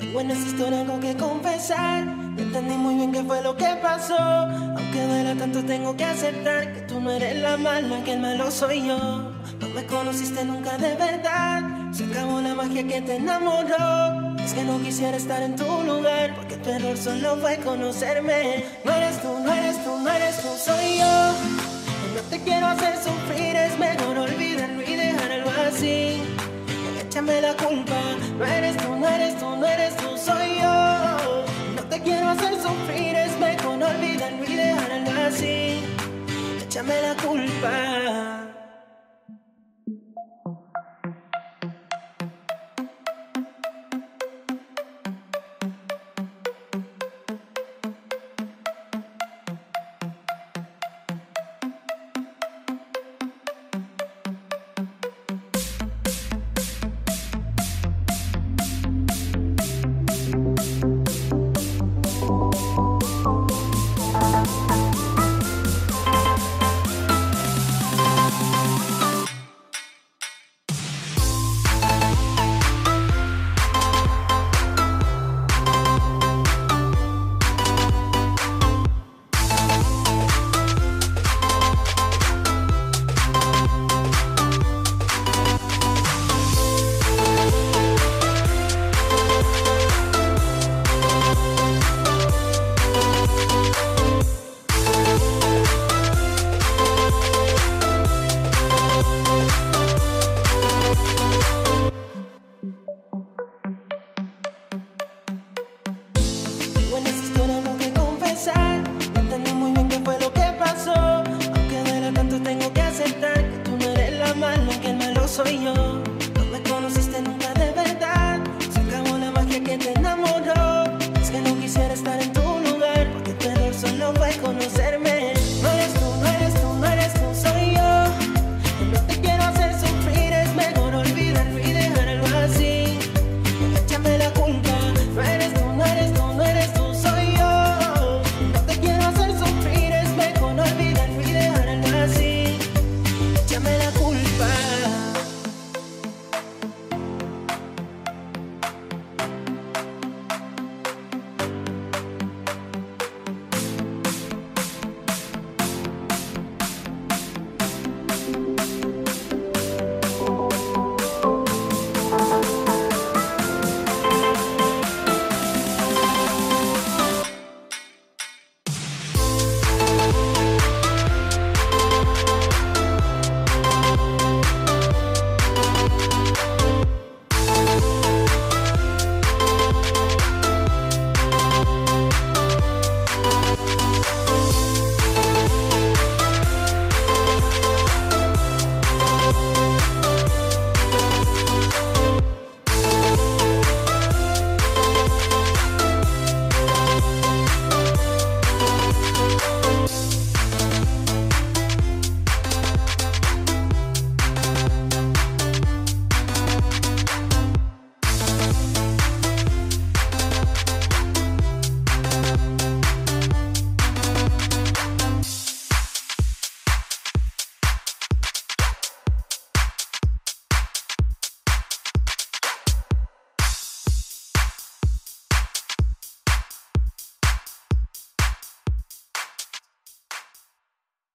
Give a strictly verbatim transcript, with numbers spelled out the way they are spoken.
Tengo en esta historia algo que confesar. No entendí muy bien qué fue lo que pasó. Aunque duela tanto tengo que aceptar que tú no eres la mala, que el malo soy yo. No me conociste nunca de verdad. Se acabó la magia que te enamoró. Es que no quisiera estar en tu lugar, porque tu error solo fue conocerme. No eres tú, no eres tú, no eres tú, soy yo. No te quiero hacer sufrir, es mejor olvidarlo y dejarlo así. Échame la culpa, no eres tú, no eres tú, no eres tú, soy yo. No te quiero hacer sufrir, es mejor olvidarlo y dejarlo así. Échame la culpa.